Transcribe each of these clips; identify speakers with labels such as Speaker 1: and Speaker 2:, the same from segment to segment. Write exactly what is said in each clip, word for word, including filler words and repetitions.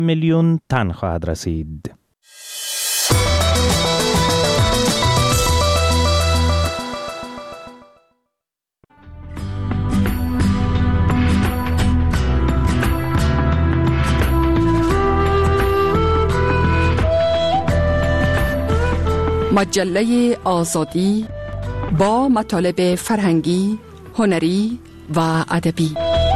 Speaker 1: میلیون تن خواهد رسید.
Speaker 2: مجله آزادی با مطالب فرهنگی، هنری و ادبی.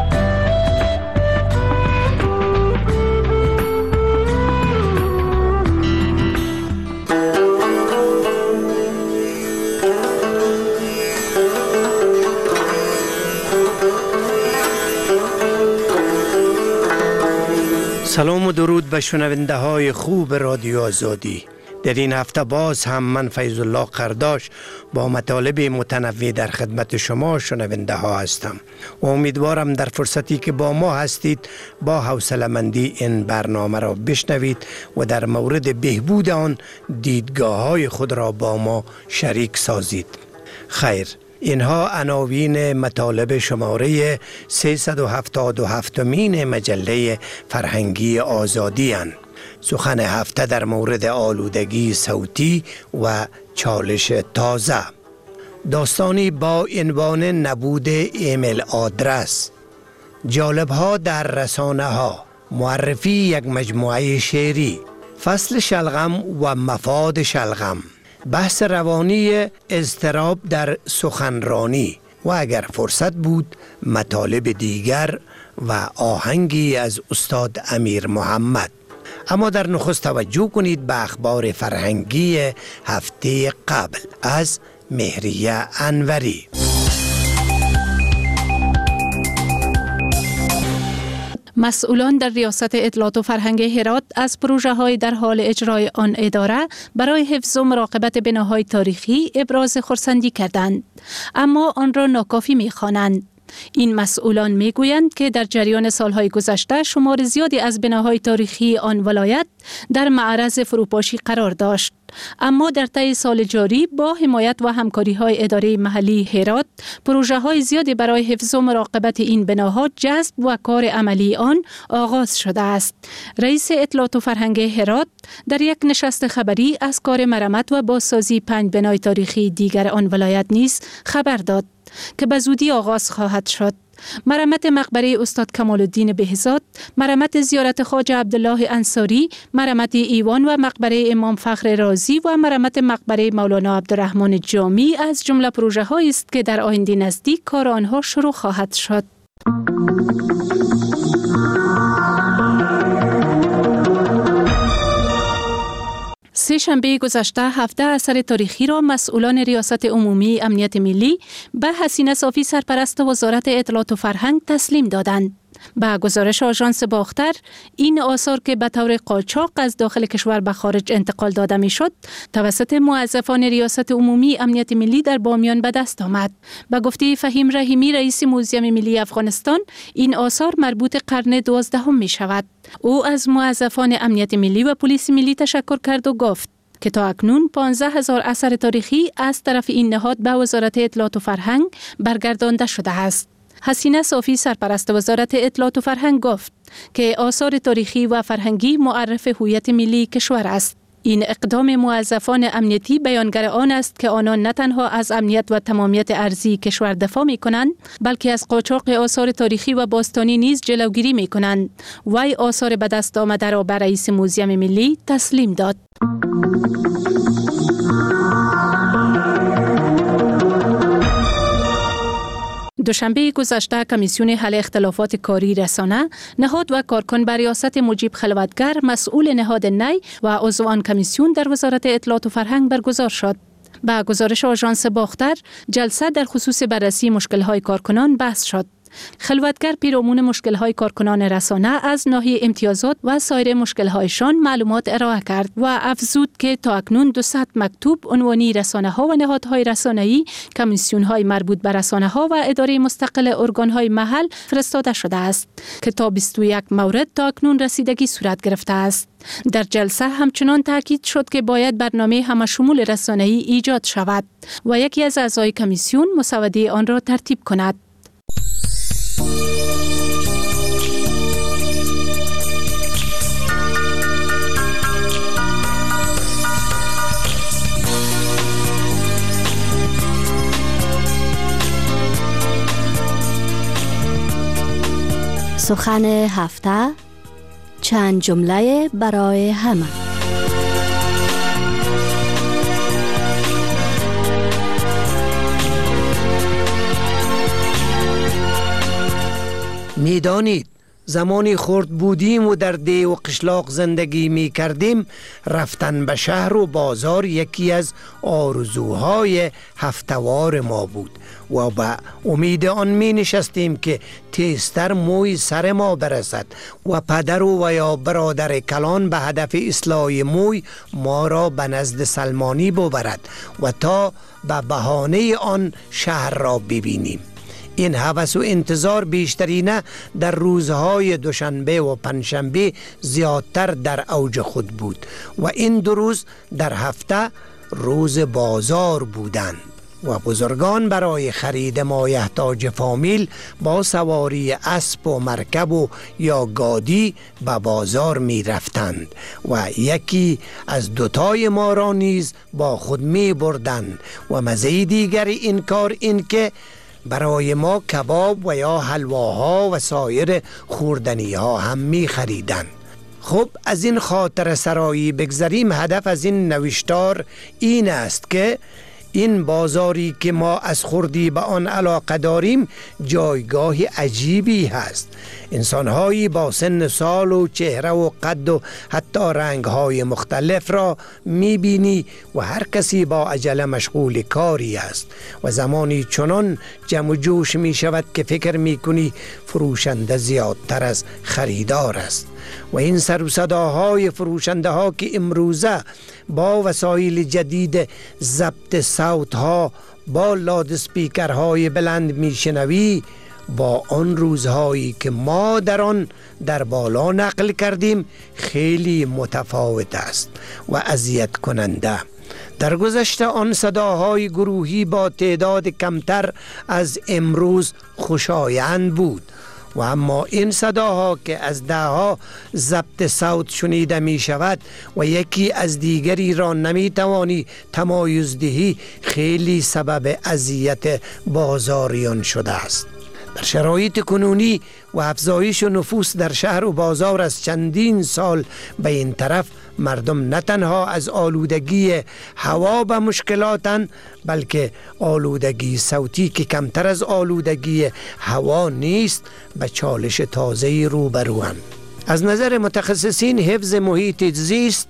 Speaker 3: سلام و درود به شنونده های خوب رادیو آزادی. در این هفته باز هم من فیض الله قرداش با مطالب متنوع در خدمت شما شنونده ها هستم و امیدوارم در فرصتی که با ما هستید با حوصله‌مندی این برنامه را بشنوید و در مورد بهبود آن دیدگاه های خود را با ما شریک سازید. خیر، اینها عناوین مطالب شماره سیصد و هفتاد و هفت مین مجله فرهنگی آزادی اند. سخن هفته در مورد آلودگی صوتی و چالش تازه. داستانی با عنوان نبود ایمیل آدرس، جالب‌ها در رسانه ها، معرفی یک مجموعه شعری، فصل شلغم و مفاد شلغم، بحث روانی اضطراب در سخنرانی و اگر فرصت بود مطالب دیگر و آهنگی از استاد امیر محمد. اما در نخست توجه کنید به اخبار فرهنگی هفته قبل از مهریه انوری.
Speaker 4: مسئولان در ریاست اطلاعات و فرهنگ هرات از پروژه‌های در حال اجرای آن اداره برای حفظ و مراقبت بناهای تاریخی ابراز خرسندی کردند، اما آن را ناکافی می‌خوانند. این مسئولان میگویند که در جریان سالهای گذشته شمار زیادی از بناهای تاریخی آن ولایت در معرض فروپاشی قرار داشت، اما در طی سال جاری با حمایت و همکاری‌های اداره محلی هرات پروژه‌های زیادی برای حفظ و مراقبت این بناها جذب و کار عملی آن آغاز شده است. رئیس اطلاعات و فرهنگ هرات در یک نشست خبری از کار مرمت و بازسازی پنج بنای تاریخی دیگر آن ولایت نیز خبر داد که به زودی آغاز خواهد شد. مرمت مقبره استاد کمال الدین بهزاد، مرمت زیارت خواجه عبدالله انصاری، مرمت ایوان و مقبره امام فخر رازی و مرمت مقبره مولانا عبدالرحمن جامی از جمله پروژه‌هایی است که در آینده نزدیک کار آنها شروع خواهد شد. سه شنبه گذشته هفده اثر تاریخی را مسئولان ریاست عمومی امنیت ملی به حسینه صافی سرپرست وزارت اطلاعات و فرهنگ تسلیم دادند. به گزارش آژانس باختر، این آثار که به طور قاچاق از داخل کشور به خارج انتقال داده می شد توسط موظفان ریاست عمومی امنیت ملی در بامیان به دست آمد. به گفته فهیم رحیمی رئیس موزیم ملی افغانستان، این آثار مربوط قرن دوازدهم می شود. او از موظفان امنیت ملی و پلیس ملی تشکر کرد و گفت که تا اکنون پانزده هزار اثر تاریخی از طرف این نهاد به وزارت اطلاعات و فرهنگ برگردانده شده است. حسینه صافی سرپرست وزارت اطلاعات و فرهنگ گفت که آثار تاریخی و فرهنگی معرف هویت ملی کشور است. این اقدام موظفان امنیتی بیانگر آن است که آنان نه تنها از امنیت و تمامیت ارضی کشور دفاع می کنند، بلکه از قاچاق آثار تاریخی و باستانی نیز جلوگیری می کنند. وی آثار به دست آمده را به رئیس موزیم ملی تسلیم داد. دوشنبه گذشته کمیسیون حل اختلافات کاری رسانه، نهاد و کارکن بر ریاست مجیب خلوتگر مسئول نهاد نی و عضو آن کمیسیون در وزارت اطلاعات و فرهنگ برگزار شد. با گزارش آژانس باختر، جلسه در خصوص بررسی مشکل‌های کارکنان بحث شد. خلوتگر پیرامون مشکل‌های کارکنان رسانه از ناحیه امتیازات و سایر مشکل‌هایشان معلومات ارائه کرد و افزود که تا اکنون دویست مکتوب عنوانی رسانه‌ها و نهادهای رسانه‌ای، کمیسیون‌های مربوط به رسانه‌ها و اداره مستقل ارگان‌های محل فرستاده شده است که تا بیست و یک مورد تا اکنون رسیدگی صورت گرفته است. در جلسه همچنان تاکید شد که باید برنامه همشمول رسانه‌ای ایجاد شود و یکی از اعضای کمیسیون مسوده آن را ترتیب کند.
Speaker 5: سخن هفته، چند جمله برای همه.
Speaker 3: میدانید زمانی خرد بودیم و در ده و قشلاق زندگی می کردیم، رفتن به شهر و بازار یکی از آرزوهای هفتوار ما بود و با امید آن می نشستیم که تیزتر موی سر ما برسد و پدر و یا برادر کلان به هدف اصلاح موی ما را به نزد سلمانی ببرد و تا به بهانه آن شهر را ببینیم. این هوس و انتظار بیشترینه در روزهای دوشنبه و پنجشنبه زیادتر در اوج خود بود و این دو روز در هفته روز بازار بودند و بزرگان برای خرید مایحتاج فامیل با سواری اسب و مرکب و یا گادی به بازار می رفتند و یکی از دوتای ما را نیز با خود می بردند و مزه دیگر این کار این که برای ما کباب و یا حلواها و سایر خوردنی ها هم می خریدن. خب از این خاطر سرایی بگذریم. هدف از این نوشتار این است که این بازاری که ما از خوردی به آن علاقه داریم جایگاه عجیبی هست. انسانهایی با سن سال و چهره و قد و حتی رنگهای مختلف را میبینی و هر کسی با عجله مشغول کاری است و زمانی چنان جمع و جوش می شود که فکر می کنی فروشنده زیادتر از خریدار است. و این سر و صداهای فروشنده ها که امروزه با وسایل جدید ضبط صوت ها با لاد اسپیکرهای بلند میشنوی با آن روزهایی که ما در آن در بالا نقل کردیم خیلی متفاوت است و اذیت کننده. در گذشته آن صداهای گروهی با تعداد کمتر از امروز خوشایند بود و اما این صداها که از دهها ضبط صوت شنیده می شود و یکی از دیگری را نمی توانی تمایز دهی خیلی سبب اذیت بازاریان شده است. در شرایط کنونی و افزایش نفوس در شهر و بازار از چندین سال به این طرف مردم نه تنها از آلودگی هوا به مشکلاتن بلکه آلودگی صوتی که کمتر از آلودگی هوا نیست به چالش تازه‌ای روبروان. از نظر متخصصین حفظ محیط زیست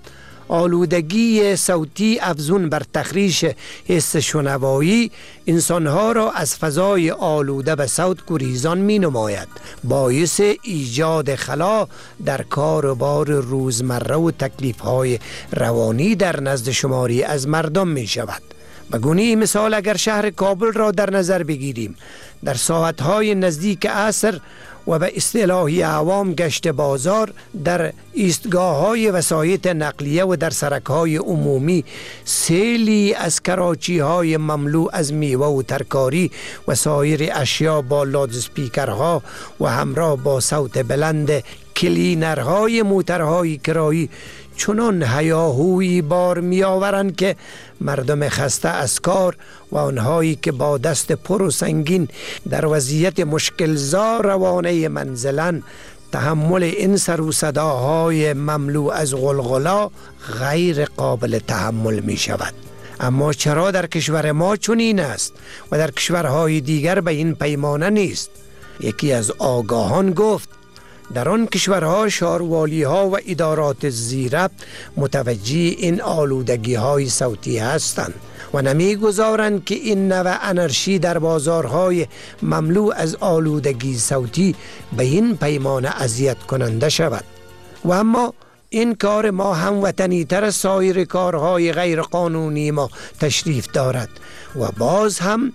Speaker 3: آلودگی صوتی افزون بر تخریش حس شنوایی انسانها را از فضای آلوده به صوت گریزان می نماید، باعث ایجاد خلا در کار و بار روزمره و تکلیف‌های روانی در نزد شماری از مردم می شود. به گونه مثال اگر شهر کابل را در نظر بگیریم، در ساعتهای نزدیک عصر و به اصطلاح عوام گشت بازار در ایستگاه های وسایط نقلیه و در سرک های عمومی سیلی از کراچی های مملو از میوه و ترکاری و سایر اشیا با لادسپیکرها و همراه با صوت بلند کلینرهای موترهای کرایی چنان هیاهویی بار می آورند که مردم خسته از کار و آنهایی که با دست پر و سنگین در وضعیت مشکلزار روانه منزلن تحمل این سر و صداهای مملو از غلغلا غیر قابل تحمل می شود. اما چرا در کشور ما چنین است و در کشورهای دیگر به این پیمانه نیست؟ یکی از آگاهان گفت در آن کشورها شاروالی ها و ادارات زیربط متوجه این آلودگی های صوتی هستند و نمی گذارند که این نوع انرژی در بازارهای مملو از آلودگی صوتی به این پیمانه اذیت کننده شود. و اما این کار ما هموطنی تر از سایر کارهای غیر قانونی ما تشریف دارد و باز هم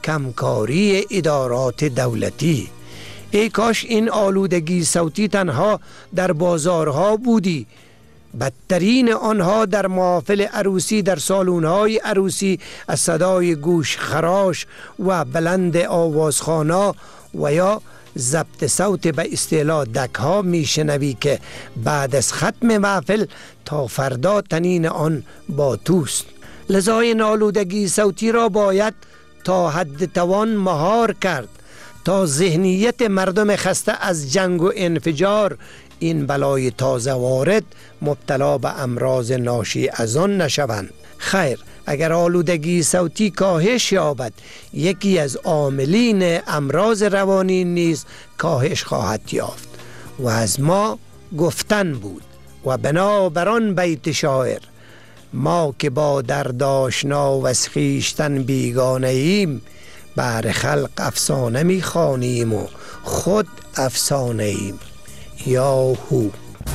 Speaker 3: کمکاری ادارات دولتی. ای کاش این آلودگی صوتی تنها در بازارها بودی، بدترین آنها در محافل عروسی، در سالون‌های عروسی از صدای گوش خراش و بلند آوازخوانا و یا ضبط صوت به اصطلاح دکها میشنوی که بعد از ختم محفل تا فردا تنین آن با توست. لذا این آلودگی صوتی را باید تا حد توان مهار کرد تا ذهنیت مردم خسته از جنگ و انفجار این بلای تازه وارد مبتلا به امراض ناشی از آن نشوند. خیر، اگر آلودگی صوتی کاهش یابد، یکی از عاملین امراض روانی نیز کاهش خواهد یافت. و از ما گفتن بود و بنابران بیت شاعر: ما که با درد آشنا و از خویشتن بیگانه ایم، بر خلق افسانه می خوانیم و خود افسانه ایم. یاهو.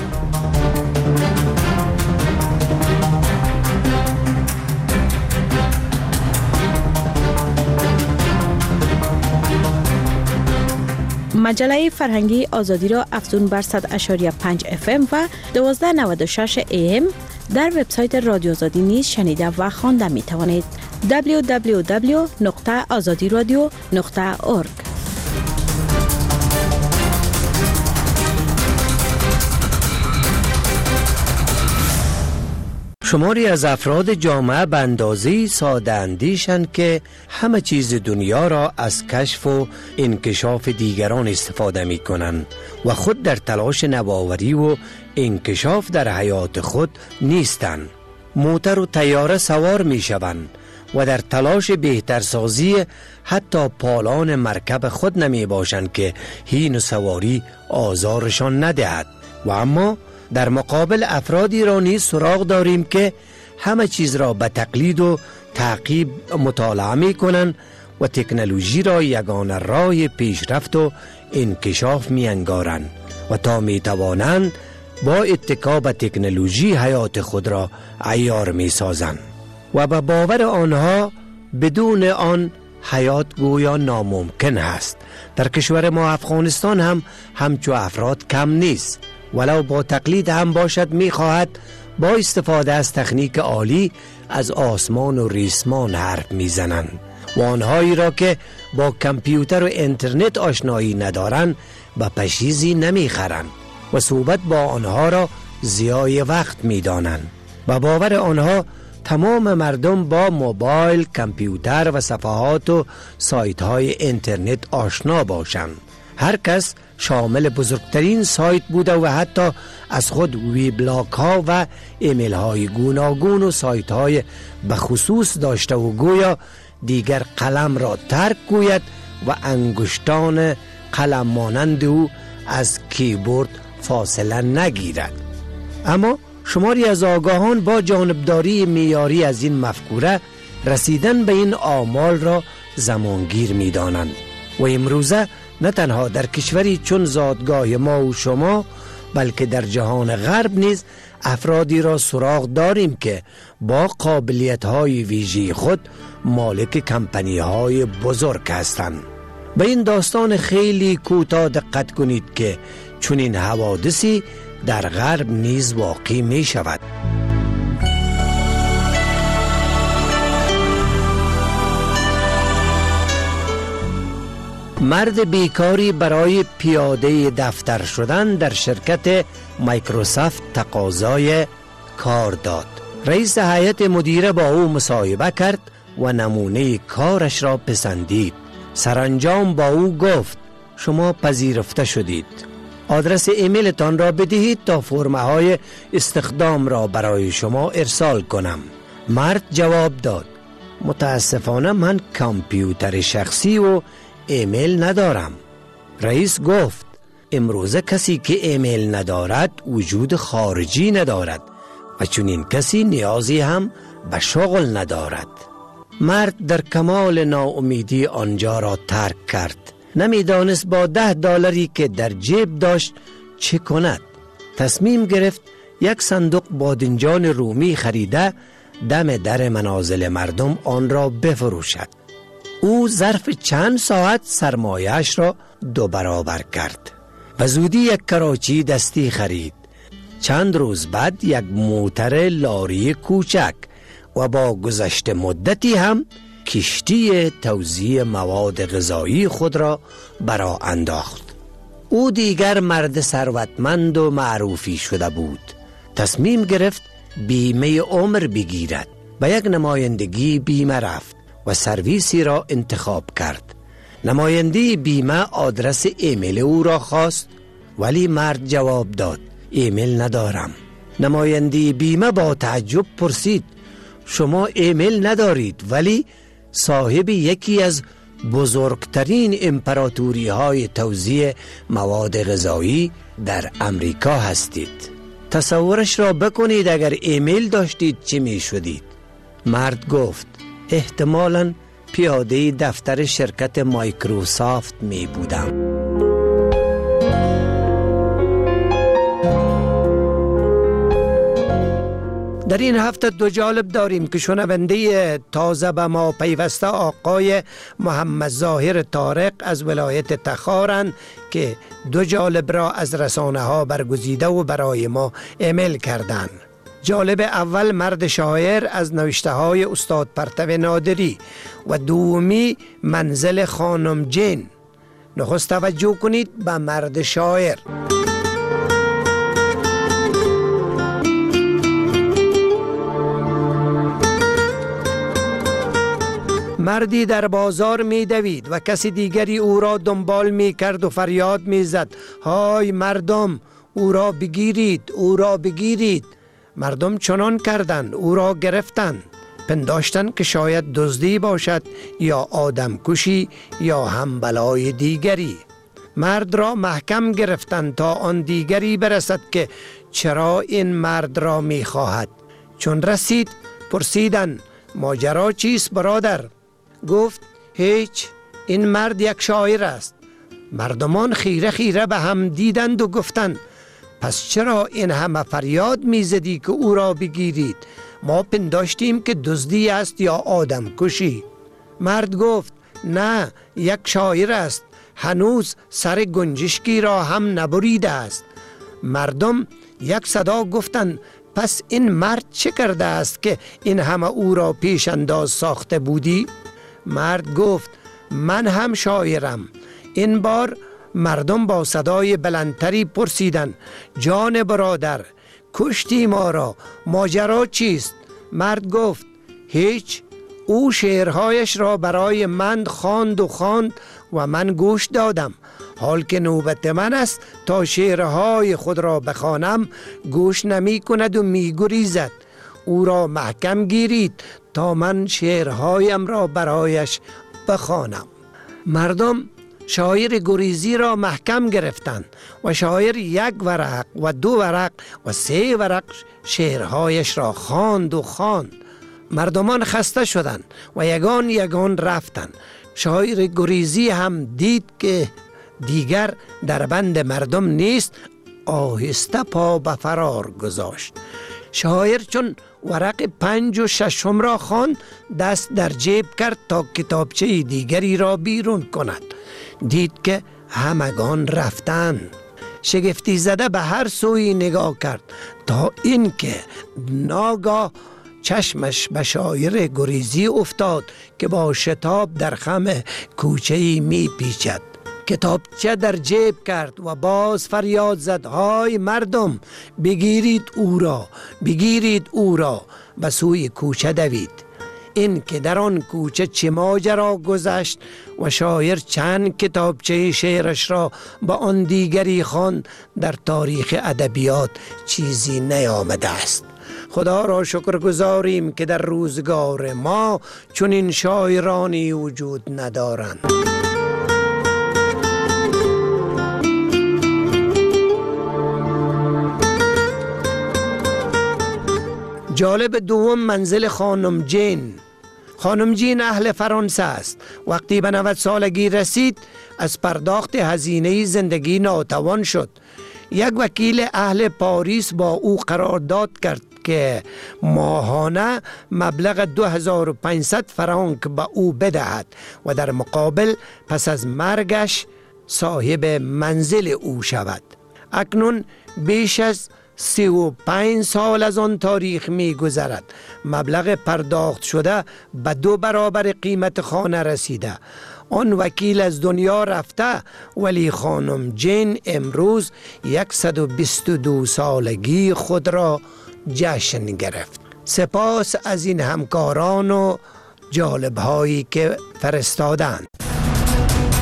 Speaker 6: مجله فرهنگی آزادی را افزون بر صد و پنج اف ام و دویست و نود و شش ای ام در وبسایت رادیو آزادی نیز شنیده و خوانده می توانید. دبلیو دبلیو دبلیو دات آزادی رادیو دات اورگ.
Speaker 3: شماری از افراد جامعه به اندازه‌ای ساده اندیشند که همه چیز دنیا را از کشف و انکشاف دیگران استفاده می کنند و خود در تلاش نوآوری و انکشاف در حیات خود نیستند. موتر و طیاره سوار می شوند و در تلاش بهترسازی حتی پالان مرکب خود نمی باشند که هین و سواری آزارشان ندهد. و اما در مقابل افرادی را نیز سراغ داریم که همه چیز را به تقلید و تعقیب مطالعه می کنند و تکنولوژی را یگانه راه پیشرفت و انکشاف می انگارند و تا می توانند با اتکا به تکنولوژی حیات خود را عیار می سازند و به باور آنها بدون آن حیات گویا ناممکن است. در کشور ما افغانستان هم همچو افراد کم نیست، ولو با تقلید هم باشد می خواهد با استفاده از تکنیک عالی از آسمان و ریسمان حرف می زنند و آنهایی را که با کامپیوتر و اینترنت آشنایی ندارند به پشیزی نمی خرند و صحبت با آنها را ضیاع وقت می دانند. و باور آنها تمام مردم با موبایل، کامپیوتر و صفحات و سایت های اینترنت آشنا باشند. هر کس شامل بزرگترین سایت بوده و حتی از خود ویبلاگ ها و ایمیل های گوناگون و سایت های بخصوص داشته و گویا دیگر قلم را ترک گوید و انگشتان قلم مانند او از کیبورد فاصله نگیرد. اما شماری از آگاهان با جانبداری معیاری از این مفکوره رسیدن به این آمال را زمانگیر می دانند و امروزه نه تنها در کشوری چون زادگاه ما و شما بلکه در جهان غرب نیز افرادی را سراغ داریم که با قابلیت های ویژه خود مالک کمپانی های بزرگ هستند. به این داستان خیلی کوتاه دقت کنید که چون این حوادثی در غرب نیز واقع می شود. مرد بیکاری برای پیاده دفتر شدن در شرکت مایکروسافت تقاضای کار داد. رئیس هیئت مدیره با او مصاحبه کرد و نمونه کارش را پسندید. سرانجام با او گفت: شما پذیرفته شدید. آدرس ایمیلتان را بدهید تا فرمه های استخدام را برای شما ارسال کنم. مرد جواب داد: متاسفانه من کامپیوتر شخصی و ایمیل ندارم. رئیس گفت: امروزه کسی که ایمیل ندارد وجود خارجی ندارد و چون این کسی نیازی هم به شغل ندارد. مرد در کمال ناامیدی آنجا را ترک کرد. نمیدانست با ده دلاری که در جیب داشت چه کند. تصمیم گرفت یک صندوق بادنجان رومی خریده دم در منازل مردم آن را بفروشد. او ظرف چند ساعت سرمایه‌اش را دو برابر کرد و زودی یک کراچی دستی خرید. چند روز بعد یک موتر لاری کوچک و با گذشت مدتی هم کشتی توزیع مواد غذایی خود را برا انداخت. او دیگر مرد ثروتمند و معروفی شده بود. تصمیم گرفت بیمه عمر بگیرد. به یک نمایندگی بیمه رفت و سرویسی را انتخاب کرد. نماینده بیمه آدرس ایمیل او را خواست، ولی مرد جواب داد ایمیل ندارم. نماینده بیمه با تعجب پرسید شما ایمیل ندارید ولی صاحب یکی از بزرگترین امپراتوری های توزیع مواد غذایی در امریکا هستید. تصورش را بکنید اگر ایمیل داشتید چه می شدید؟ مرد گفت احتمالاً پیاده دفتر شرکت مایکروسافت می بودم. در این هفته دو جالب داریم که شنونده تازه به ما پیوسته آقای محمد ظاهر طارق از ولایت تخارند که دو جالب را از رسانه ها برگزیده و برای ما ایمیل کردند. جالب اول مرد شاعر از نوشته های استاد پرتو نادری و دومی منزل خانم جین. نخست توجه کنید به مرد شاعر. مردی در بازار می دوید و کسی دیگری او را دنبال می کرد و فریاد می زد های مردم او را بگیرید، او را بگیرید. مردم چنان کردند، او را گرفتند. پنداشتند که شاید دزدی باشد یا آدم کشی یا هم بلای دیگری. مرد را محکم گرفتند تا آن دیگری برسد که چرا این مرد را می خواهد. چون رسید پرسیدند ماجرا چیست برادر؟ گفت هیچ، این مرد یک شاعر است. مردمان خیره خیره به هم دیدند و گفتند پس چرا این همه فریاد میزدی که او را بگیرید؟ ما پنداشتیم که دزدی است یا آدم کشی. مرد گفت نه، یک شاعر است، هنوز سر گنجشکی را هم نبریده است. مردم یک صدا گفتند پس این مرد چه کرده است که این همه او را پیش انداز ساخته بودی؟ مرد گفت من هم شاعرم. این بار مردم با صدای بلندتری پرسیدند جان برادر کشتی ما را، ماجرا چیست؟ مرد گفت هیچ، او شعرهایش را برای من خواند و خواند و من گوش دادم. حال که نوبت من است تا شعرهای خود را بخوانم گوش نمی کند و می گریزد. او را محکم گیرید تا من شعرهایم را برایش بخوانم. مردم شاعر گریزی را محکم گرفتند و شاعر یک ورق و دو ورق و سه ورق شعرهایش را خواند و خواند. مردمان خسته شدند و یگان یگان رفتند. شاعر گریزی هم دید که دیگر در بند مردم نیست، آهسته پا به فرار گذاشت. شاعر چون ورق پنج و ششم را خواند دست در جیب کرد تا کتابچه دیگری را بیرون کند. دید که همگان رفتند. شگفتی زده به هر سوی نگاه کرد تا اینکه ناگاه چشمش به شاعر گریزی افتاد که با شتاب در خم کوچه‌ای می پیچد. کتابچه در جیب کرد و باز فریاد زد های مردم بگیرید او را، بگیرید او را. به سوی کوچه دوید. این که در آن کوچه چه ماجرا گذشت و شاعر چند کتابچه شعرش را با آن دیگری خواند در تاریخ ادبیات چیزی نیامده است. خدا را شکر گزاریم که در روزگار ما چون این شاعرانی وجود ندارند. جالب دوم منزل خانم جین. خانم جین اهل فرانسه است. وقتی به نود سالگی رسید از پرداخت هزینه زندگی ناتوان شد. یک وکیل اهل پاریس با او قرارداد کرد که ماهانه مبلغ دو هزار و پانصد فرانک به او بدهد و در مقابل پس از مرگش صاحب منزل او شود. اکنون بیش از سی و پنج سال از آن تاریخ می گذرد. مبلغ پرداخت شده به دو برابر قیمت خانه رسیده. آن وکیل از دنیا رفته ولی خانم جین امروز صد و بیست و دو سالگی خود را جشن گرفت. سپاس از این همکاران و جالب هایی که فرستادند.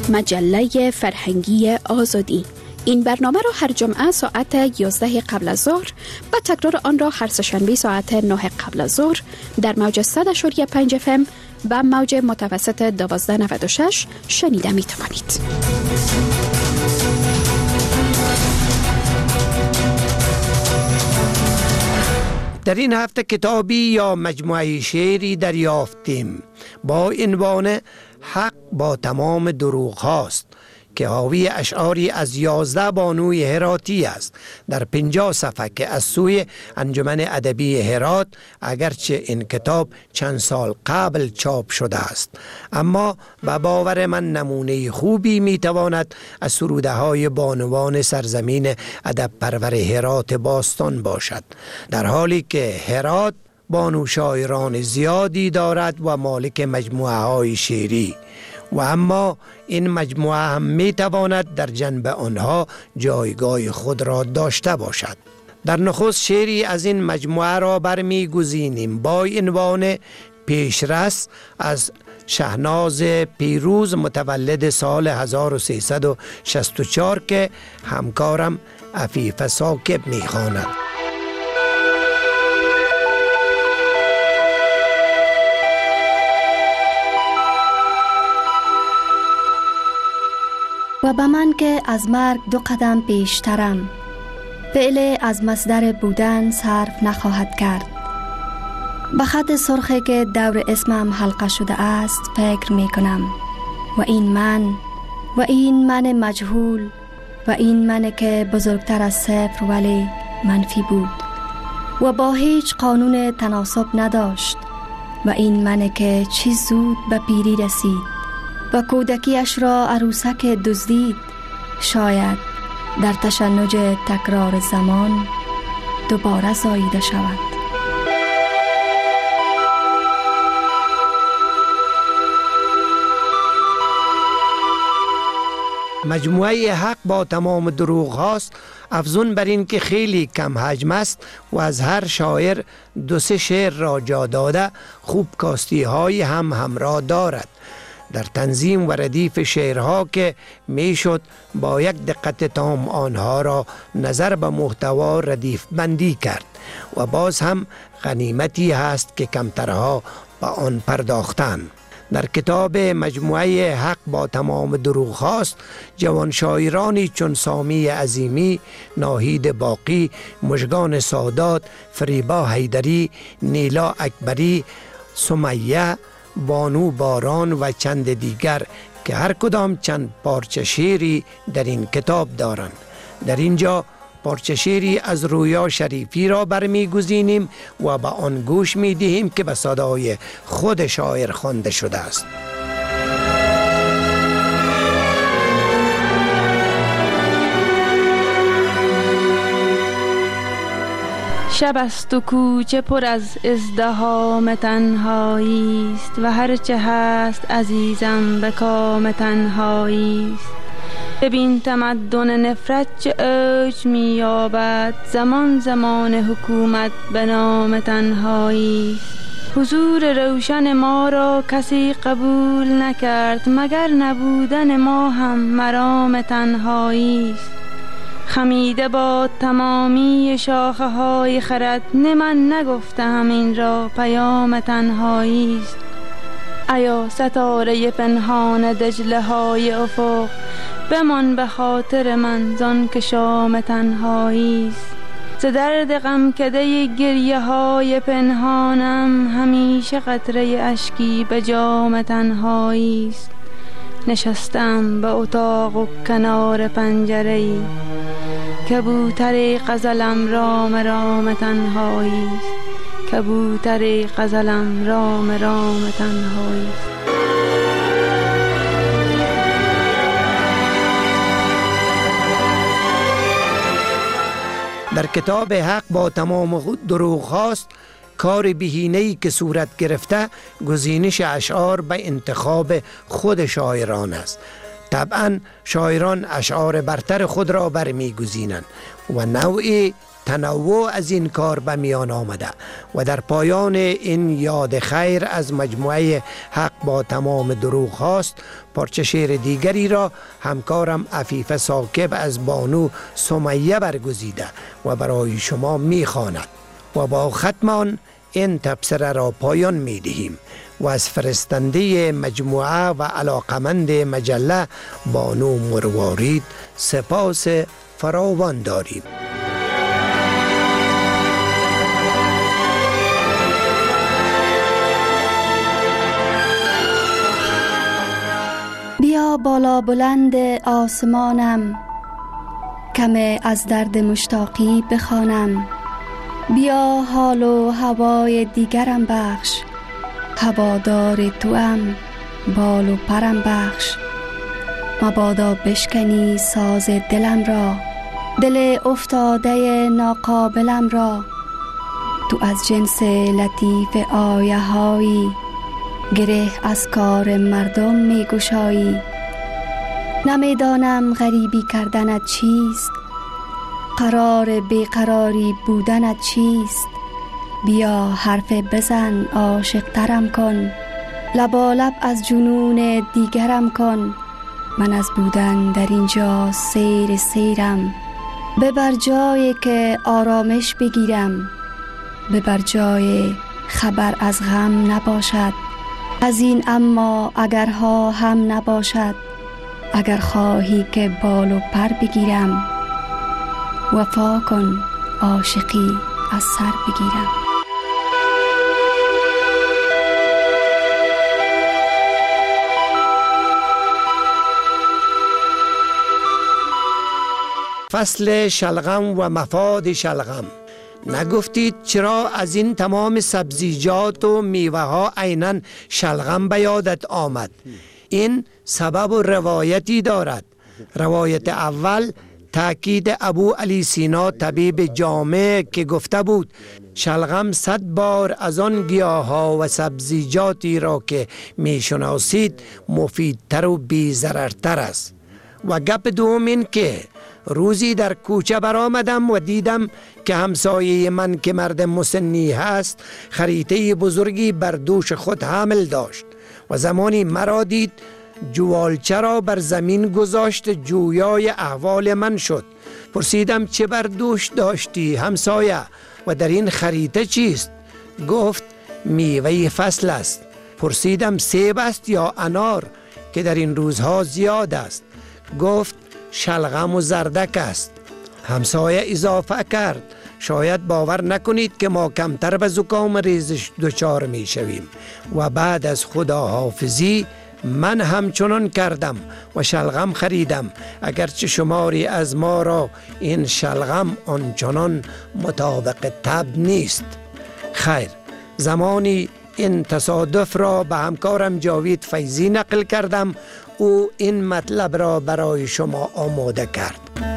Speaker 7: مجله فرهنگی آزادی. این برنامه را هر جمعه ساعت یازده قبل از ظهر و تکرار آن را هر سه‌شنبه ساعت نه قبل از ظهر در موج صد و پنج اف ام و موج متوسط دوازده نود و شش شنیده می توانید.
Speaker 3: در این هفته کتابی یا مجموعه شعری دریافتیم با عنوان حق با تمام دروغ هاست که حاوی اشعاری از یازده بانوی هراتی است در پنجاه صفحه که از سوی انجمن ادبی هرات، اگرچه این کتاب چند سال قبل چاپ شده است اما به باور من نمونه خوبی میتواند از سروده های بانوان سرزمین ادب پرور هرات باستان باشد، در حالی که هرات بانو شاعران زیادی دارد و مالک مجموعه های شعری و اما این مجموعه هم می تواند در جنب آنها جایگاه خود را داشته باشد. در نخست شعری از این مجموعه را برمی گزینیم با عنوان پیشرس از شهناز پیروز متولد سال هزار و سیصد و شصت و چهار که همکارم عفیف ثاقب می خواند.
Speaker 5: و به من که از مرگ دو قدم پیشترم، فعل از مصدر بودن صرف نخواهد کرد. به خط سرخی که دور اسمم حلقه شده است فکر می کنم و این من و این من مجهول و این من که بزرگتر از صفر ولی منفی بود و با هیچ قانون تناسب نداشت و این من که چی زود به پیری رسید و کودکیش را عروسک دزدید، شاید در تشنج تکرار زمان دوباره زاییده شود.
Speaker 3: مجموعه حق با تمام دروغ هاست افزون بر این که خیلی کم حجم است و از هر شاعر دو سه شعر را جا داده خوب کاستی های هم همراه دارد. در تنظیم و ردیف شعرها که میشد با یک دقت تام آنها را نظر به محتوا ردیف بندی کرد و باز هم غنیمتی هست که کمترها به آن پرداختن. در کتاب مجموعه حق با تمام دروغ هاست جوان شاعرانی چون سامی عظیمی، ناهید باقی، مژگان سادات، فریبا حیدری، نیلا اکبری، سمیه، بانو باران و چند دیگر که هر کدام چند پارچه شعری در این کتاب دارند. در اینجا پارچه شعری از رویا شریفی را برمیگزینیم و به آن گوش میدهیم که به صدای خود شاعر خوانده شده است.
Speaker 8: شب است و کوچه پر از ازدحام تنهایی است و هر چه هست عزیزم به کام تنهایی است. ببین تمدن نفرت چه اوج می‌یابد، زمان زمان حکومت به نام تنهایی است. حضور روشن ما را کسی قبول نکرد، مگر نبودن ما هم مرام تنهایی است. خمیده با تمامی شاخه های خرد، نه من نگفتم این را پیام تنهایی است. ایا ستاره پنهان دجله های افق، بمان به خاطر من زان که شام تنهایی است. ز درد غمکده گریه های پنهانم، همیشه قطره اشکی به جام تنهایی است. نشستم به اتاق و کنار پنجره‌ای، کبوتر غزلم رام رام تنهایی است. کبوتر غزلم رام رام تنهایی است.
Speaker 3: در کتاب حق با تمام دروغ هاست کار بهینه‌ای که صورت گرفته گزینش اشعار به انتخاب خود شاعران است. طبعا شاعران اشعار برتر خود را برمیگزینند و نوعی تنوع از این کار به میان آمده و در پایان این یاد خیر از مجموعه حق با تمام دروغ هاست پارچه شعر دیگری را همکارم عفیف ثاقب از بانو سمیه برگزیده و برای شما میخواند و با ختمان این تبصره را پایان میدهیم و از فرستنده مجموعه و علاقمند مجله بانو مروارید سپاس فراوان داریم.
Speaker 5: بیا بالا بلند آسمانم، کم از درد مشتاقی بخوانم. بیا حال و هوای دیگرم بخش، هوادار توام بال و پرم بخش. مبادا بشکنی ساز دلم را، دل افتاده ناقابلم را. تو از جنس لطیف آیه هایی، گره از کار مردم می گشایی. نمیدانم غریبی کردنت چیست، قرار بیقراری بودنت چیست. بیا حرف بزن عاشق ترم کن، لبالب از جنون دیگرم کن. من از بودن در اینجا سیر سیرم، ببر جایی که آرامش بگیرم. ببر جای خبر از غم نباشد، از این اما اگرها هم نباشد. اگر خواهی که بال و پر بگیرم، وفا کن عاشقی از سر بگیرم.
Speaker 3: فصل شلغم و مفاد شلغم. نگفتید چرا از این تمام سبزیجات و میوه ها عیناً شلغم به یادت آمد؟ این سبب و روایتی دارد. روایت اول تأکید ابو علی سینا طبیب جامع که گفته بود شلغم صد بار از آن گیاه ها و سبزیجاتی را که می شناسید مفیدتر و بی ضررتر است. و گپ دوم این که روزی در کوچه برآمدم و دیدم که همسایه من که مرد مسنی هست خریطه بزرگی بر دوش خود حامل داشت و زمانی مرا دید جوالچه را بر زمین گذاشت، جویای احوال من شد. پرسیدم چه بر دوش داشتی همسایه و در این خریطه چیست؟ گفت میوه فصل است. پرسیدم سیب است یا انار که در این روزها زیاد است؟ گفت شلغم و زردک است. همسایه اضافه کرد شاید باور نکنید که ما کمتر به زکام ریزش دچار می شویم. و بعد از خداحافظی من همچنان کردم و شلغم خریدم، اگرچه شماری از ما را این شلغم آنچنان مطابق طب نیست. خیر، زمانی این تصادف را به همکارم جاوید فیضی نقل کردم، او این مطلب را برای شما آماده کرد.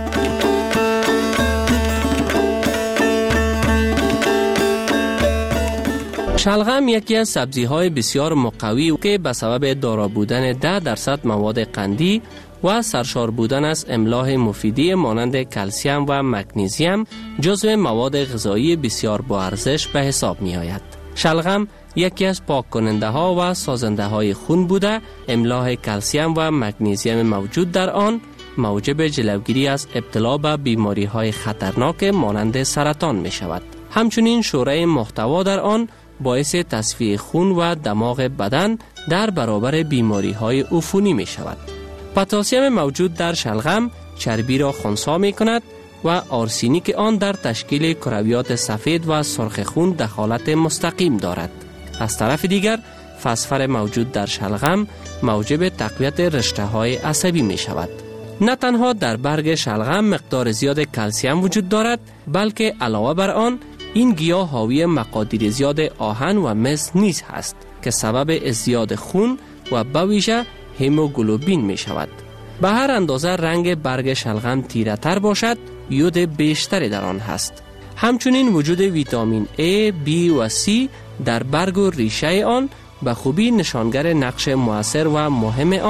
Speaker 9: شلغم یکی از سبزی‌های بسیار مقوی که به سبب دارا بودن ده درصد مواد قندی و سرشار بودن از املاح مفیدی مانند کلسیم و مگنیزیم جزو مواد غذایی بسیار با ارزش به حساب می آید. شلغم یکی از پاک کننده ها و سازنده های خون بوده، املاح کلسیم و مگنیزیم موجود در آن موجب جلوگیری از ابتلا به بیماری های خطرناک مانند سرطان می شود. همچنین شوره محتوا در آن باعث تصفیه خون و دماغ بدن در برابر بیماری های عفونی می شود. پتاسیم موجود در شلغم چربی را خنثی می کند و آرسینیک آن در تشکیل کرویات سفید و سرخ خون دخالت مستقیم دارد. از طرف دیگر فسفر موجود در شلغم موجب تقویت رشته های عصبی می شود. نه تنها در برگ شلغم مقدار زیاد کلسیم وجود دارد، بلکه علاوه بر آن این گیاه حاوی مقادیر زیاد آهن و مس نیز هست که سبب ازدیاد خون و به ویژه هموگلوبین می شود. به هر اندازه رنگ برگ شلغم تیره تر باشد، یود بیشتری در آن هست. همچنین وجود ویتامین A، B و C در برگ و ریشه آن به خوبی نشانگر نقش مؤثر و مهم آن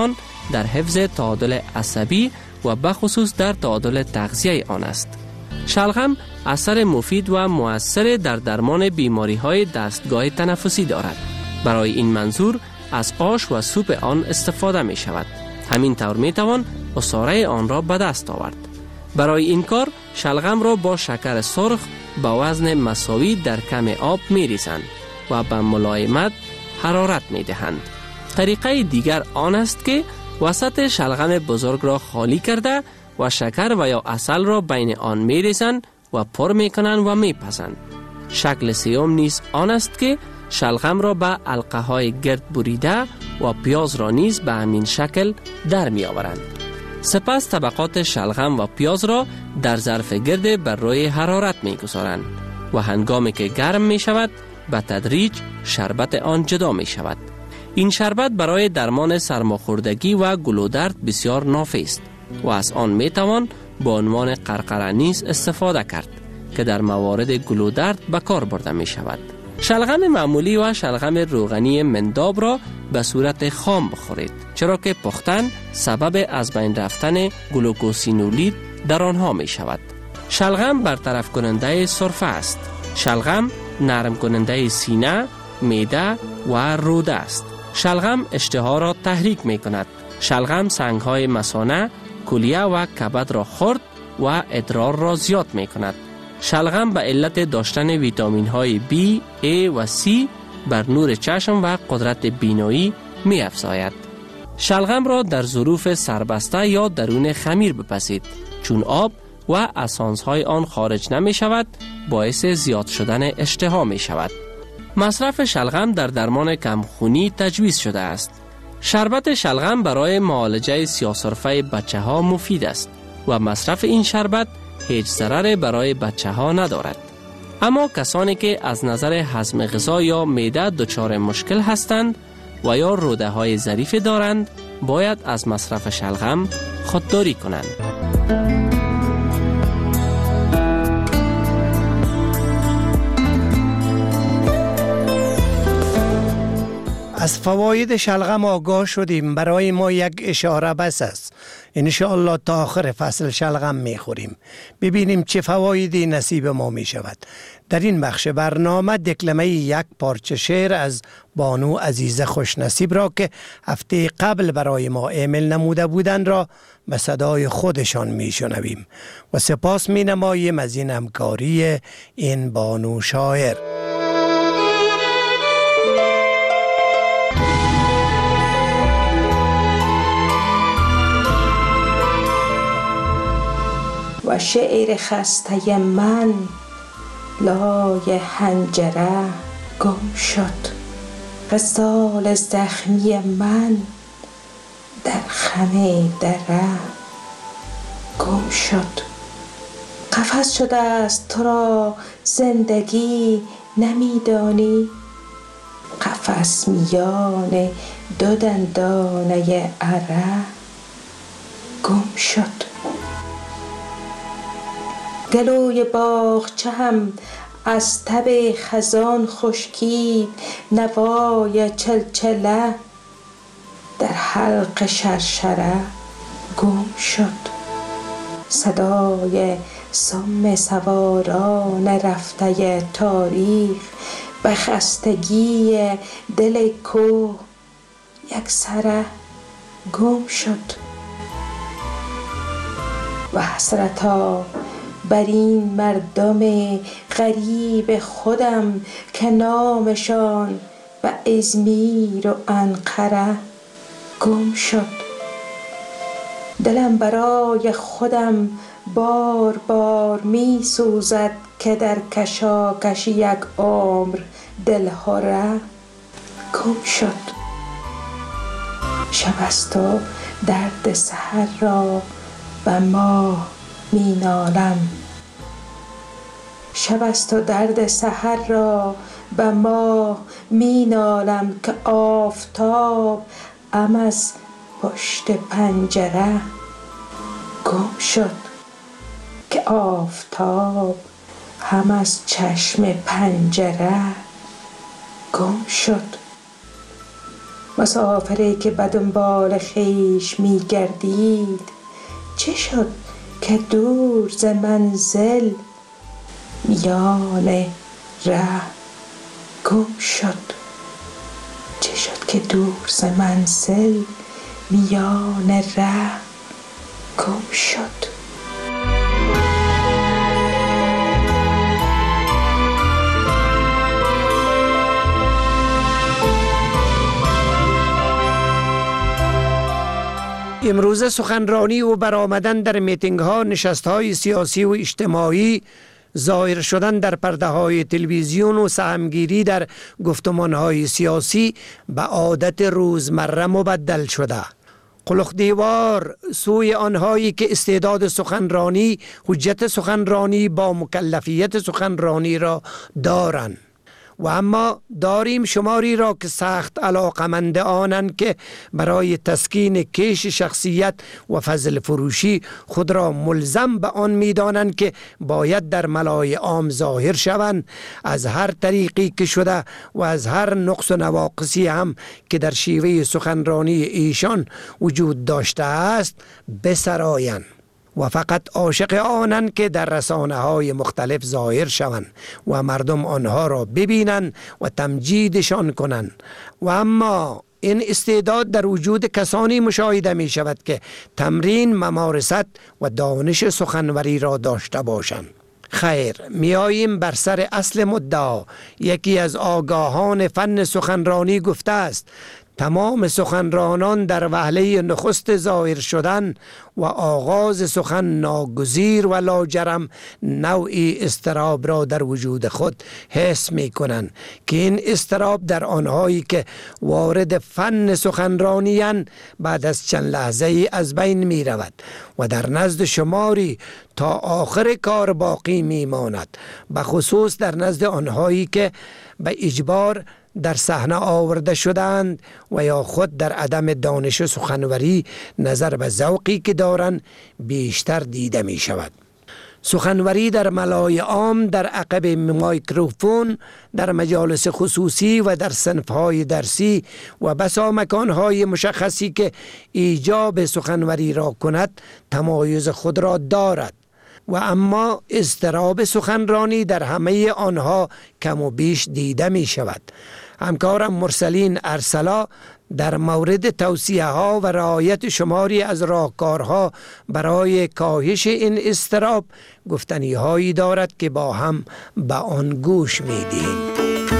Speaker 9: در حفظ تعادل عصبی و بخصوص در تعادل تغذیه آن است. شلغم اثر مفید و مؤثر در درمان بیماری های دستگاه تنفسی دارد. برای این منظور از آش و سوپ آن استفاده می شود. همین طور می توان عصاره آن را به دست آورد. برای این کار شلغم را با شکر سرخ به وزن مساوی در کم آب می ریزند و به ملایمت حرارت می دهند. طریقه دیگر آن است که وسط شلغم بزرگ را خالی کرده و شکر و یا عسل را بین آن می ریزند و پر می کنند و می پزند. شکل سیوم نیز آن است که شلغم را به حلقه های گرد بریده و پیاز را نیز به همین شکل در می آورند. سپس طبقات شلغم و پیاز را در ظرف گرد بر روی حرارت می گذارند و هنگامی که گرم می شود به تدریج شربت آن جدا می شود. این شربت برای درمان سرماخوردگی و گلودرد بسیار نافع است و از آن می توان به عنوان قرقره نیز استفاده کرد که در موارد گلودرد به کار برده می شود. شلغم معمولی و شلغم روغنی منداب را به صورت خام بخورید، چرا که پختن سبب از بین رفتن گلوکوسینولید در آنها می شود. شلغم برطرف کننده سرفه است. شلغم نرم کننده سینه، معده و روده است. شلغم اشتها را تحریک می کند. شلغم سنگ های مثانه، کلیه و کبد را خرد و ادرار را زیاد می کند. شلغم به علت داشتن ویتامین های B، A و C بر نور چشم و قدرت بینایی می افزاید. شلغم را در ظروف سربسته یا درون خمیر بپزید، چون آب و اسانس های آن خارج نمی شود باعث زیاد شدن اشتها می شود. مصرف شلغم در درمان کمخونی تجویز شده است. شربت شلغم برای معالجه سیاه‌سرفه بچه ها مفید است و مصرف این شربت هیچ ضرر برای بچه ها ندارد. اما کسانی که از نظر هضم غذا یا معده دچار مشکل هستند و یا روده های ظریف دارند باید از مصرف شلغم خودداری کنند.
Speaker 3: از فواید شلغم آگاه شدیم. برای ما یک اشاره بس است. انشاءالله تا آخر فصل شلغم میخوریم، ببینیم چه فوایدی نصیب ما می شود. در این بخش برنامه دکلمه یک پارچه شعر از بانو عزیزه خوشنصیب را که هفته قبل برای ما ایمیل نموده بودند را به صدای خودشان می شنویم و سپاس می نماییم از این همکاری این بانو شاعر.
Speaker 10: و شعر خسته من لای حنجره گم شد، غزال زخمی من در خم دره گم شد. قفس شده است تو را زندگی نمیدانی، قفس میان دو دندانه اره گم شد. گلوی باغچه هم از تب خزان خشکید، نوای چلچله در حلق شرشره گم شد. صدای سم سواران رفته تاریخ به خستگی دل کوه یک سره گم شد. و حسرتا بر این مردم غریب خودم که نامشان به ازمیر و انقره گم شد. دلم برای خودم بار بار می سوزد که در کشاکش یک عمر دلهره گم شد. شب است و درد سحر را به ما می نالم، شب است و درد سحر را به ما می نالم که آفتاب ام از پشت پنجره گم شد، که آفتاب هم از چشم پنجره گم شد. مسافری که به دنبال خویش می گردید، چه شد که دور ز منزل میان ره گم شد؟ چه شد که دور ز منزل میان ره گم شد؟
Speaker 3: امروزه سخنرانی و برآمدن در میتینگ ها، نشست های سیاسی و اجتماعی، ظاهر شدن در پرده های تلویزیون و سهمگیری در گفتمان های سیاسی به عادت روزمره مبدل شده. قلخ دیوار سوی آنهایی که استعداد سخنرانی، حجت سخنرانی با مکلفیت سخنرانی را دارند. و اما داریم شماری را که سخت علاقمند آنند که برای تسکین کیش شخصیت و فضل فروشی خود را ملزم به آن می دانند که باید در ملای عام ظاهر شوند، از هر طریقی که شده و از هر نقص و نواقصی هم که در شیوه سخنرانی ایشان وجود داشته است بسرایند و فقط عاشق آنند که در رسانه های مختلف ظاهر شوند و مردم آنها را ببینند و تمجیدشان کنند. و اما این استعداد در وجود کسانی مشاهده می شود که تمرین، ممارست و دانش سخنوری را داشته باشند. خیر، می آییم بر سر اصل مدعا. یکی از آگاهان فن سخنرانی گفته است: تمام سخنرانان در وهله نخست ظاهر شدن و آغاز سخن ناگزیر و لاجرم نوعی اضطراب را در وجود خود حس می کنند که این اضطراب در آنهایی که وارد فن سخنرانی‌اند بعد از چند لحظه ای از بین می رود و در نزد شماری تا آخر کار باقی می ماند، به خصوص در نزد آنهایی که به اجبار در صحنه آورده شدند و یا خود در عدم دانش سخنوری نظر به ذوقی که دارند بیشتر دیده می شود. سخنوری در ملای عام، در عقب میکروفون، در مجالس خصوصی و در صنفهای درسی و بسا مکانهای مشخصی که ایجاب سخنوری را کند تمایز خود را دارد و اما اضطراب سخنرانی در همه آنها کم و بیش دیده می شود. همکارم مرسلین ارسلا در مورد توصیه ها و رعایت شماری از راهکارها برای کاهش این اضطراب گفتنی هایی دارد که با هم به آن گوش می دهیم.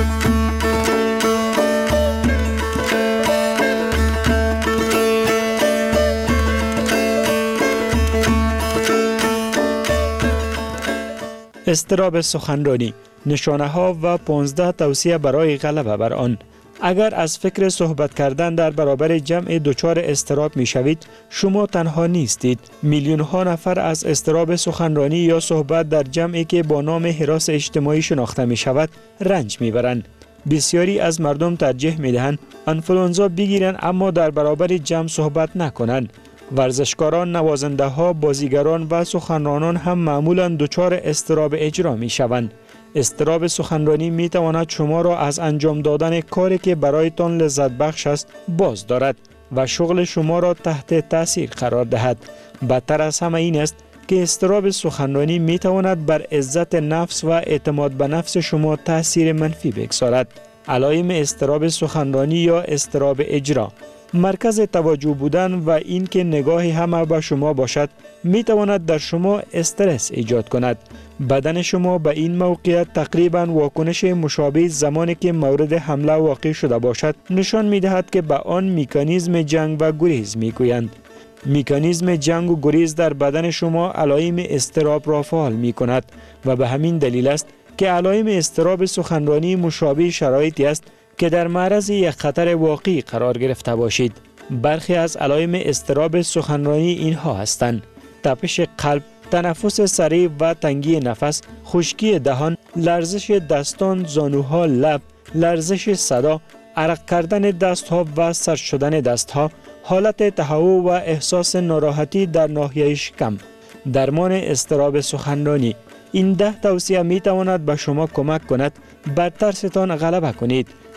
Speaker 11: اضطراب سخنرانی، نشانه ها و پانزده توصیه برای غلبه بر آن. اگر از فکر صحبت کردن در برابر جمع دچار اضطراب می شوید، شما تنها نیستید. میلیون ها نفر از اضطراب سخنرانی یا صحبت در جمعی که با نام هراس اجتماعی شناخته می شود رنج می برند. بسیاری از مردم ترجیح می دهند آنفولانزا بگیرند اما در برابر جمع صحبت نکنند. ورزشکاران، نوازنده ها، بازیگران و سخنرانان هم معمولاً دچار اضطراب اجرا می شوند. اضطراب سخنرانی می تواند شما را از انجام دادن کاری که برایتان لذت بخش است باز دارد و شغل شما را تحت تاثیر قرار دهد. بدتر از همه این است که اضطراب سخنرانی می تواند بر عزت نفس و اعتماد به نفس شما تاثیر منفی بگذارد. علائم اضطراب سخنرانی یا اضطراب اجرا: مرکز توجه بودن و این که نگاه همه به شما باشد می تواند در شما استرس ایجاد کند. بدن شما به این موقعیت تقریباً واکنش مشابه زمانی که مورد حمله واقع شده باشد نشان می دهد که به آن مکانیزم جنگ و گریز می گویند. مکانیزم جنگ و گریز در بدن شما علائم اضطراب را فعال می کند و به همین دلیل است که علائم اضطراب سخنرانی مشابه شرایطی است که در معرض یک خطر واقعی قرار گرفته باشید. برخی از علائم اضطراب سخنرانی اینها هستند: تپش قلب، تنفس سریع و تنگی نفس، خشکی دهان، لرزش دستان، زانوها، لب، لرزش صدا، عرق کردن دستها و سرد شدن دستها، حالت تهوع و احساس ناراحتی در ناحیه شکم. درمان اضطراب سخنرانی: این ده توصیه می تواند به شما کمک کند بر ترستان غلبه کنید.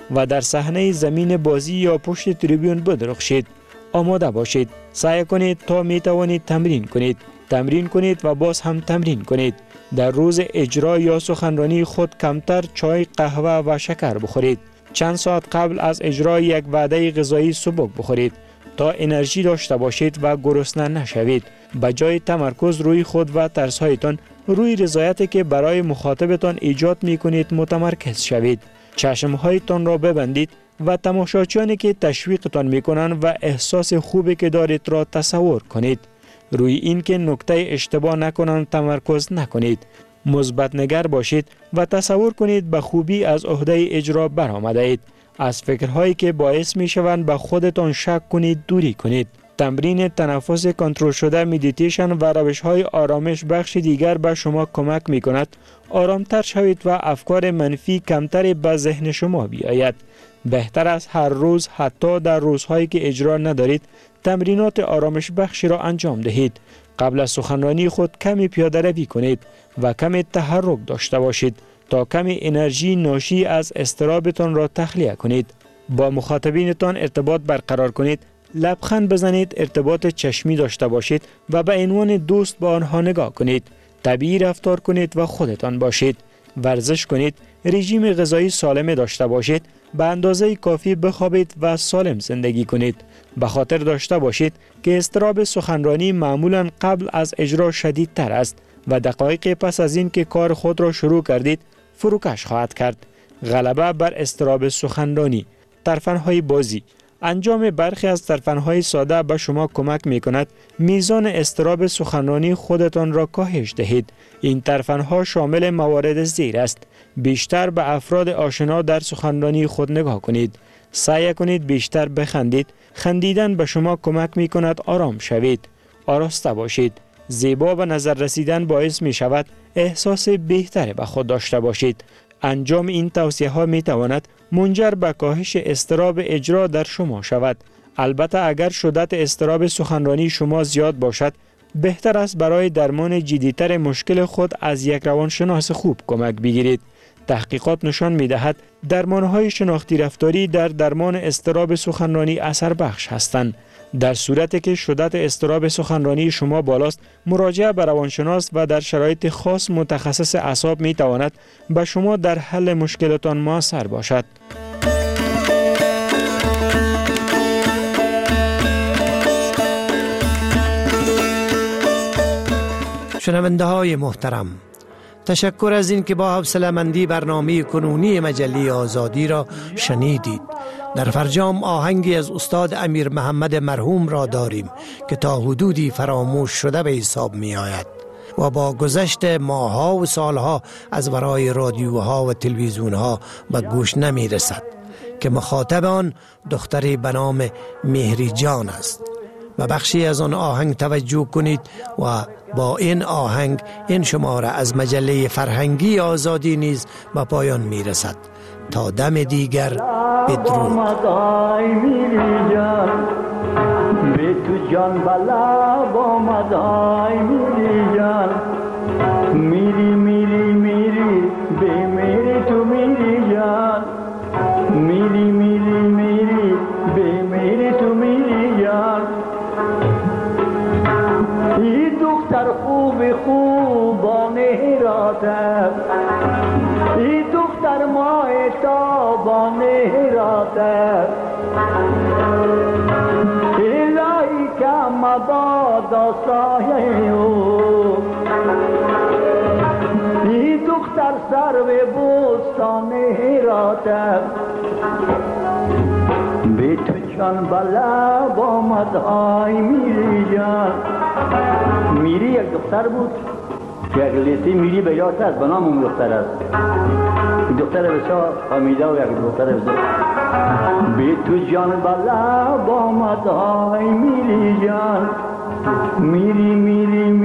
Speaker 11: و در صحنه زمین بازی یا پشت تریبیون بدرخشید. آماده باشید. سعی کنید تا می توانید تمرین کنید. تمرین کنید و باز هم تمرین کنید. در روز اجرا یا سخنرانی خود کمتر چای، قهوه و شکر بخورید. چند ساعت قبل از اجرا یک وعده غذایی سبک بخورید تا انرژی داشته باشید و گرسنه نشوید. به جای تمرکز روی خود و ترس‌هایتان، روی رضایتی که برای مخاطبتان ایجاد می کنید متمرکز شوید. چشمهایتان را ببندید و تماشاچیانی که تشویقتان می کنند و احساس خوبی که دارید را تصور کنید. روی این که نکته اشتباه نکنند تمرکز نکنید. مثبت نگر باشید و تصور کنید به خوبی از عهده اجرا برآمده اید. از فکرهایی که باعث می شوند به خودتان شک کنید دوری کنید. تمرین تنفس کنترل شده، مدیتیشن و روش‌های آرامش بخش دیگر به شما کمک می کند آرامتر شوید و افکار منفی کمتر به ذهن شما بیاید. بهتر است هر روز، حتی در روزهایی که اجرا ندارید، تمرینات آرامش بخشی را انجام دهید. قبل از سخنرانی خود کمی پیاده روی کنید و کمی تحرک داشته باشید تا کمی انرژی ناشی از اضطرابتان را تخلیه کنید. با مخاطبینتان ارتباط برقرار کنید. لبخند بزنید، ارتباط چشمی داشته باشید و به عنوان دوست به آنها نگاه کنید. طبیعی رفتار کنید و خودتان باشید. ورزش کنید، رژیم غذایی سالم داشته باشید، به اندازه کافی بخوابید و سالم زندگی کنید. به خاطر داشته باشید که اضطراب سخنرانی معمولاً قبل از اجرا شدیدتر است و دقایق پس از این که کار خود را شروع کردید فروکش خواهد کرد. غلبه بر اضطراب سخنرانی. ترفندهای بازی. انجام برخی از ترفندهای ساده به شما کمک می کند میزان اضطراب سخنرانی خودتان را کاهش دهید. این ترفندها شامل موارد زیر است. بیشتر به افراد آشنا در سخنرانی خود نگاه کنید. سعی کنید بیشتر بخندید. خندیدن به شما کمک می کند آرام شوید. آراسته باشید. زیبا به نظر رسیدن باعث می شود احساس بهتری به خود داشته باشید. انجام این توصیه ها می تواند منجر به کاهش اضطراب اجرا در شما شود. البته اگر شدت اضطراب سخنرانی شما زیاد باشد، بهتر است برای درمان جدی‌تر مشکل خود از یک روانشناس خوب کمک بگیرید. تحقیقات نشان می دهد درمانهای شناختی رفتاری در درمان اضطراب سخنرانی اثر بخش هستند. در صورتی که شدت اضطراب سخنرانی شما بالاست، مراجعه به روانشناس و در شرایط خاص متخصص اعصاب می تواند به شما در حل مشکلتان موثر باشد.
Speaker 3: شنونده های محترم، تشکر از این که با حوصله‌مندی برنامه کنونی مجله آزادی را شنیدید. در فرجام آهنگی از استاد امیر محمد مرحوم را داریم که تا حدودی فراموش شده به حساب می آید و با گذشت ماه‌ها و سالها از ورای رادیوها و تلویزیونها به گوش نمی رسد، که مخاطب آن دختری به نام مهری جان است. و بخشی از آن آهنگ توجه کنید و با این آهنگ این شماره از مجله فرهنگی آزادی نیز به پایان می رسد. تا دم دیگر بدرود.
Speaker 12: به تو جان بلا با مدای میری جان، میری میری میری به میری تو میری جان، میری میری میری به میری تو میری جان. ای دختر خوب خوبانه راته، ای دختر ماه تابانه راته، الهی که مبادا سایه او، ای دختر سر به بوستانه راته، به تو جان بلا با مدهای میری جان. میری یک دختر بود که یک لیستی میری به یاد است، به نام اون دختر است. دختر بسیار حمیده و یک دختر بسیار. به تو جان بلا با مدهای میری جان، میری میری